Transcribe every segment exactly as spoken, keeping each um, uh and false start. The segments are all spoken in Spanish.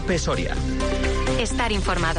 COPE Soria. Estar informado.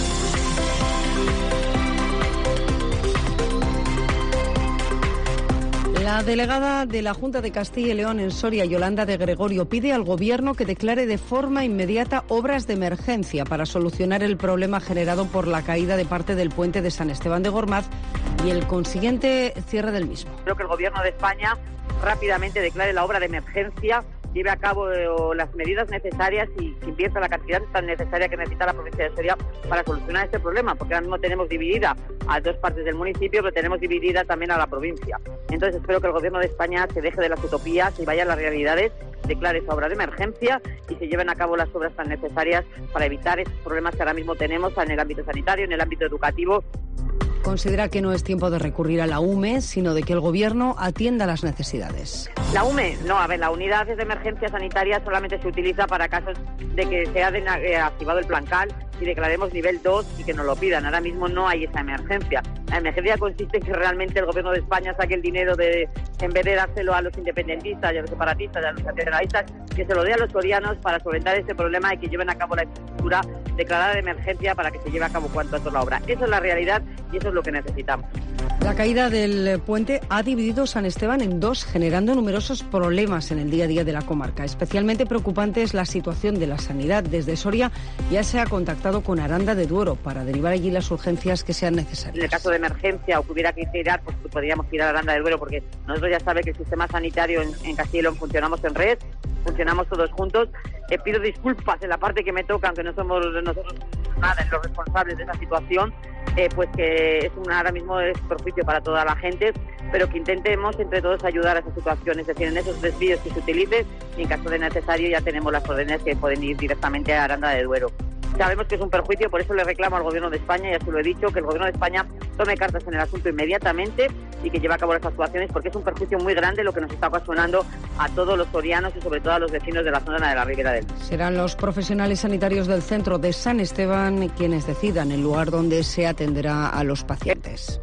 La delegada de la Junta de Castilla y León en Soria, Yolanda de Gregorio, pide al Gobierno que declare de forma inmediata obras de emergencia para solucionar el problema generado por la caída de parte del puente de San Esteban de Gormaz y el consiguiente cierre del mismo. Creo que el Gobierno de España rápidamente declare la obra de emergencia, lleve a cabo eh, las medidas necesarias y que invierta la cantidad tan necesaria que necesita la provincia de Soria para solucionar este problema, porque ahora mismo tenemos dividida a dos partes del municipio, pero tenemos dividida también a la provincia. Entonces espero que el Gobierno de España se deje de las utopías y vaya a las realidades, declare esa obra de emergencia y se lleven a cabo las obras tan necesarias para evitar esos problemas que ahora mismo tenemos en el ámbito sanitario, en el ámbito educativo. Considera que no es tiempo de recurrir a la U M E, sino de que el Gobierno atienda las necesidades. La U M E, no, a ver, la unidad de emergencia sanitaria solamente se utiliza para casos de que se ha eh, activado el Plancal y declaremos nivel dos y que nos lo pidan. Ahora mismo no hay esa emergencia. La emergencia consiste en que realmente el Gobierno de España saque el dinero de, en vez de dárselo a los independentistas y a los separatistas y a los nacionalistas, que se lo dé a los sorianos para solventar este problema y que lleven a cabo la infraestructura declarada de emergencia para que se lleve a cabo cuanto antes la obra. Eso es la realidad y eso es lo que necesitamos. La caída del puente ha dividido San Esteban en dos, generando numerosos problemas en el día a día de la comarca. Especialmente preocupante es la situación de la sanidad. Desde Soria ya se ha contactado con Aranda de Duero para derivar allí las urgencias que sean necesarias. En el caso de emergencia o que hubiera que tirar, pues podríamos tirar a Aranda de Duero, porque nosotros ya sabe que el sistema sanitario en, en Castilla y León funcionamos en red, funcionamos todos juntos. Eh, pido disculpas en la parte que me toca, aunque no somos nosotros nada los responsables de esa situación, eh, pues que es un, ahora mismo es perjuicio para toda la gente, pero que intentemos entre todos ayudar a esa situación, es decir, en esos desvíos que se utilicen y en caso de necesario ya tenemos las órdenes que pueden ir directamente a Aranda de Duero. Sabemos que es un perjuicio, por eso le reclamo al Gobierno de España, ya se lo he dicho, que el Gobierno de España tome cartas en el asunto inmediatamente y que lleve a cabo las actuaciones, porque es un perjuicio muy grande lo que nos está ocasionando a todos los sorianos y sobre todo a los vecinos de la zona de la Ribera del Duero. Serán los profesionales sanitarios del centro de San Esteban quienes decidan el lugar donde se atenderá a los pacientes.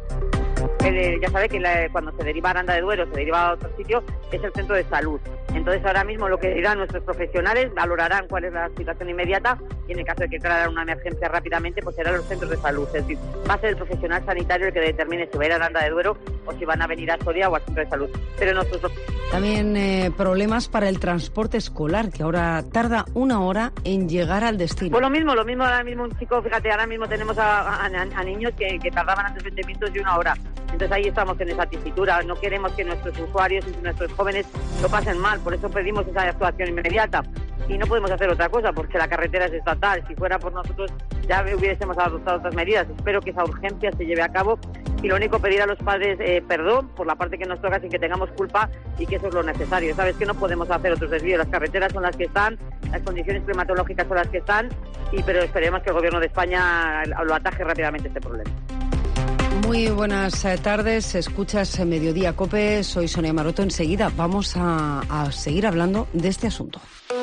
Eh, ya sabe que la, cuando se deriva a Aranda de Duero, se deriva a otro sitio, es el centro de salud. Entonces ahora mismo lo que dirán nuestros profesionales, valorarán cuál es la situación inmediata y en el caso de que declarar una emergencia rápidamente, pues serán los centros de salud. Es decir, va a ser el profesional sanitario el que determine si va a ir a Aranda de Duero o si van a venir a Soria o al centro de salud. Pero nosotros... También eh, problemas para el transporte escolar, que ahora tarda una hora en llegar al destino. Pues lo mismo, lo mismo ahora mismo un chico, fíjate, ahora mismo tenemos a, a, a niños que, que tardaban antes veinte minutos y una hora. Entonces ahí estamos en esa tesitura, no queremos que nuestros usuarios y nuestros jóvenes lo pasen mal, por eso pedimos esa actuación inmediata. Y no podemos hacer otra cosa, porque la carretera es estatal. Si fuera por nosotros ya hubiésemos adoptado otras medidas. Espero que esa urgencia se lleve a cabo y lo único, pedir a los padres eh, perdón por la parte que nos toca sin que tengamos culpa y que eso es lo necesario. Sabes que no podemos hacer otros desvíos, las carreteras son las que están, las condiciones climatológicas son las que están, y pero esperemos que el Gobierno de España lo ataje rápidamente este problema. Muy buenas tardes, escuchas Mediodía COPE, soy Sonia Maroto. Enseguida vamos a, a seguir hablando de este asunto.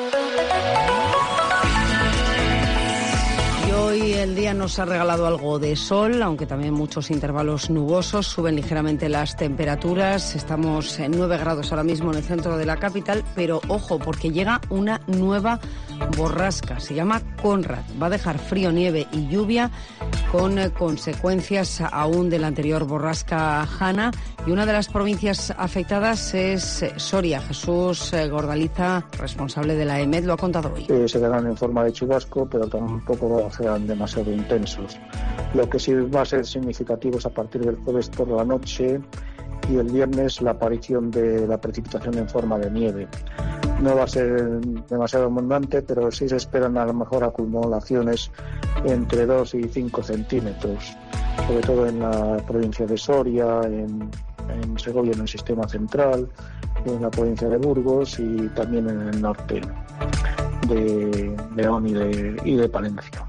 Y hoy el día nos ha regalado algo de sol, aunque también muchos intervalos nubosos. Suben ligeramente las temperaturas, estamos en nueve grados ahora mismo en el centro de la capital, pero ojo, porque llega una nueva borrasca, se llama Conrad, va a dejar frío, nieve y lluvia con consecuencias aún de la anterior borrasca Hanna, y una de las provincias afectadas es Soria. Jesús Gordaliza, responsable de la E M E D, lo ha contado hoy. Eh, se darán en forma de chubasco, pero tampoco serán demasiado intensos. Lo que sí va a ser significativo es a partir del jueves por la noche y el viernes la aparición de la precipitación en forma de nieve. No va a ser demasiado abundante, pero sí se esperan a lo mejor acumulaciones entre dos y cinco centímetros, sobre todo en la provincia de Soria, en, en Segovia, en el sistema central, en la provincia de Burgos y también en el norte de León y de, y de Palencia.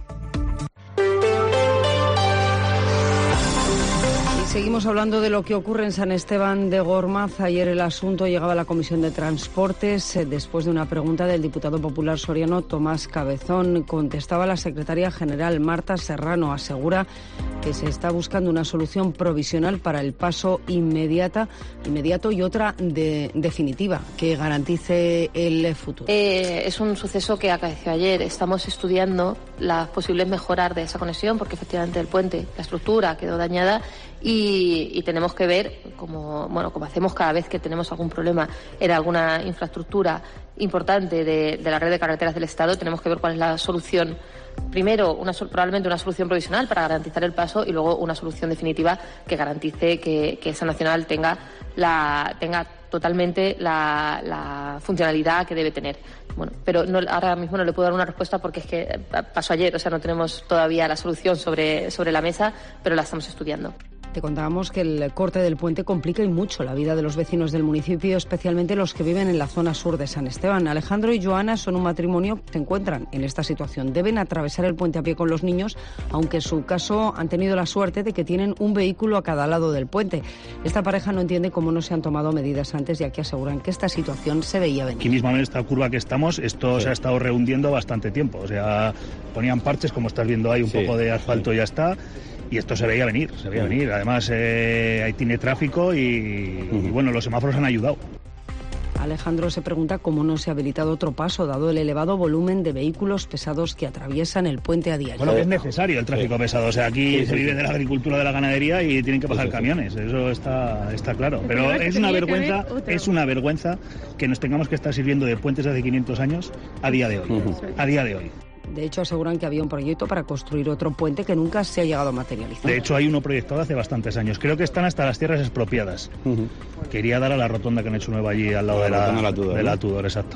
Seguimos hablando de lo que ocurre en San Esteban de Gormaz. Ayer el asunto llegaba a la Comisión de Transportes eh, después de una pregunta del diputado popular soriano Tomás Cabezón. Contestaba la secretaria general Marta Serrano. Asegura que se está buscando una solución provisional para el paso inmediata, inmediato y otra de, definitiva, que garantice el futuro. Eh, es un suceso que acaeció ayer. Estamos estudiando las posibles mejoras de esa conexión, porque efectivamente el puente, la estructura quedó dañada y, y tenemos que ver, como, bueno, como hacemos cada vez que tenemos algún problema en alguna infraestructura importante de, de la red de carreteras del Estado, tenemos que ver cuál es la solución. Primero, una, probablemente una solución provisional para garantizar el paso y luego una solución definitiva que garantice que, que esa nacional tenga, la, tenga totalmente la, la funcionalidad que debe tener. Bueno, pero no, ahora mismo no le puedo dar una respuesta porque es que pasó ayer, o sea, no tenemos todavía la solución sobre, sobre la mesa, pero la estamos estudiando. Te contábamos que el corte del puente complica y mucho la vida de los vecinos del municipio, especialmente los que viven en la zona sur de San Esteban. Alejandro y Joana son un matrimonio que se encuentran en esta situación. Deben atravesar el puente a pie con los niños, aunque en su caso han tenido la suerte de que tienen un vehículo a cada lado del puente. Esta pareja no entiende cómo no se han tomado medidas antes, ya que aseguran que esta situación se veía venir. Aquí mismo en esta curva que estamos, esto sí. se ha estado rehundiendo bastante tiempo. O sea, ponían parches, como estás viendo ahí, un sí, poco de asfalto sí. y ya está. Y esto se veía venir, se veía venir. Además, eh, ahí tiene tráfico y, y, bueno, los semáforos han ayudado. Alejandro se pregunta cómo no se ha habilitado otro paso, dado el elevado volumen de vehículos pesados que atraviesan el puente a diario. Bueno, que es necesario el tráfico sí. pesado. O sea, aquí sí, se vive sí. de la agricultura, de la ganadería y tienen que pasar sí, sí, camiones. Eso está, está claro. Pero es una vergüenza, es una vergüenza que nos tengamos que estar sirviendo de puentes de hace quinientos años a día de hoy. Uh-huh. A día de hoy. De hecho, aseguran que había un proyecto para construir otro puente que nunca se ha llegado a materializar. De hecho, hay uno proyectado hace bastantes años. Creo que están hasta las tierras expropiadas. Uh-huh. Quería dar a la rotonda que han hecho nueva allí, al lado la de la, la Tudor, de la Tudor, exacto.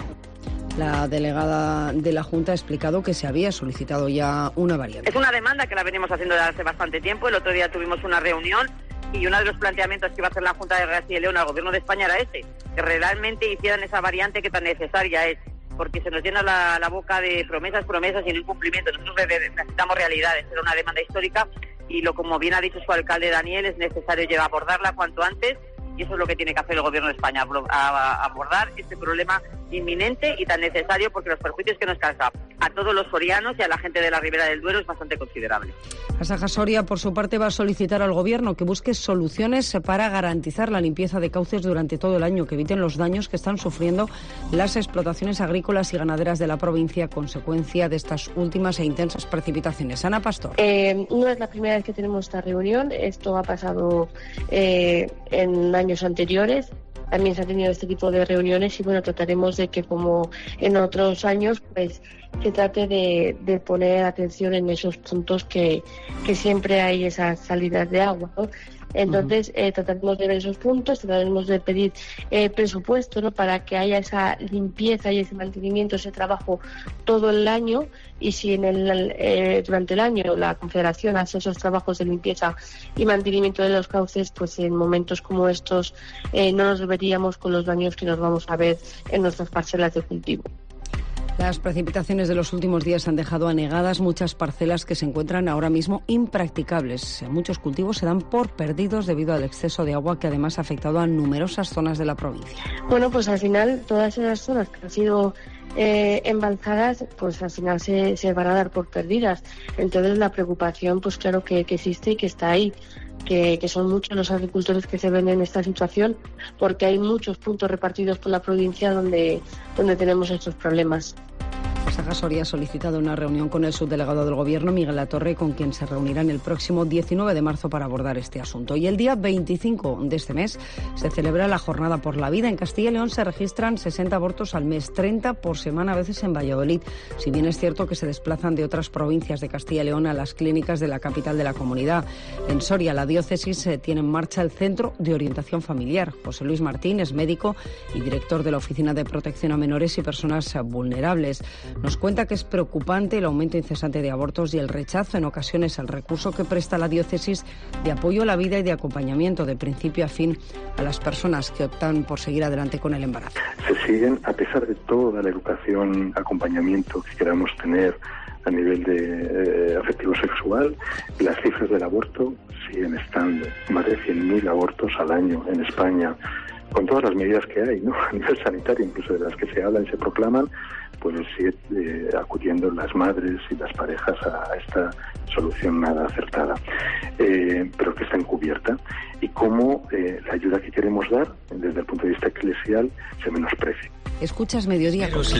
La delegada de la Junta ha explicado que se había solicitado ya una variante. Es una demanda que la venimos haciendo desde hace bastante tiempo. El otro día tuvimos una reunión y uno de los planteamientos que iba a hacer la Junta de Castilla y León al Gobierno de España era ese, que realmente hicieran esa variante que tan necesaria es. Porque se nos llena la, la boca de promesas, promesas y no incumplimiento. Nosotros necesitamos realidades. Era una demanda histórica y, lo como bien ha dicho su alcalde Daniel, es necesario llegar a abordarla cuanto antes y eso es lo que tiene que hacer el Gobierno de España, a, a abordar este problema inminente y tan necesario porque los perjuicios que nos causa a todos los sorianos y a la gente de la Ribera del Duero es bastante considerable. Asaja Soria, por su parte, va a solicitar al Gobierno que busque soluciones para garantizar la limpieza de cauces durante todo el año, que eviten los daños que están sufriendo las explotaciones agrícolas y ganaderas de la provincia a consecuencia de estas últimas e intensas precipitaciones. Ana Pastor. Eh, no es la primera vez que tenemos esta reunión, esto ha pasado eh, en años anteriores. También se ha tenido este tipo de reuniones y bueno, trataremos de que como en otros años pues se trate de, de poner atención en esos puntos que, que siempre hay esas salidas de agua, ¿no? Entonces, uh-huh. eh, trataremos de ver esos puntos, trataremos de pedir eh, presupuesto, ¿no?, para que haya esa limpieza y ese mantenimiento, ese trabajo todo el año. Y si en el, eh, durante el año la Confederación hace esos trabajos de limpieza y mantenimiento de los cauces, pues en momentos como estos eh, no nos veríamos con los daños que nos vamos a ver en nuestras parcelas de cultivo. Las precipitaciones de los últimos días han dejado anegadas muchas parcelas que se encuentran ahora mismo impracticables. Muchos cultivos se dan por perdidos debido al exceso de agua que además ha afectado a numerosas zonas de la provincia. Bueno, pues al final todas esas zonas que han sido eh, embalsadas, pues al final se, se van a dar por perdidas. Entonces la preocupación, pues claro que, que existe y que está ahí. Que, que son muchos los agricultores que se ven en esta situación, porque hay muchos puntos repartidos por la provincia donde, donde tenemos estos problemas. Asaja Soria ha solicitado una reunión con el subdelegado del Gobierno, Miguel Latorre, con quien se reunirán el próximo diecinueve de marzo para abordar este asunto. Y el día veinticinco de este mes se celebra la Jornada por la Vida. En Castilla y León se registran sesenta abortos al mes, treinta por semana, a veces en Valladolid. Si bien es cierto que se desplazan de otras provincias de Castilla y León a las clínicas de la capital de la comunidad. En Soria, la diócesis tiene en marcha el Centro de Orientación Familiar. José Luis Martín es médico y director de la Oficina de Protección a Menores y Personas Vulnerables. Nos cuenta que es preocupante el aumento incesante de abortos y el rechazo en ocasiones al recurso que presta la diócesis de apoyo a la vida y de acompañamiento de principio a fin a las personas que optan por seguir adelante con el embarazo. Se siguen, a pesar de toda la educación, acompañamiento que queramos tener a nivel de eh, afectivo sexual, las cifras del aborto siguen estando. Más de cien mil abortos al año en España. con todas las medidas que hay, ¿no? A nivel sanitario, incluso de las que se hablan y se proclaman, pues sigue eh, acudiendo las madres y las parejas a esta solución nada acertada, eh, pero que está encubierta, y cómo eh, la ayuda que queremos dar desde el punto de vista eclesial se menosprecia. Escuchas Mediodía.